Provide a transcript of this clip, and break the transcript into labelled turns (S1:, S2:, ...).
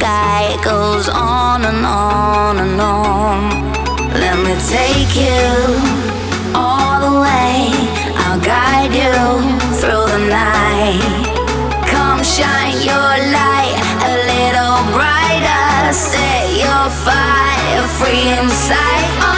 S1: sky goes on and on and on. Let me take you all the way. I'll guide you through the night. Come shine your light a little brighter. Set your fire free inside.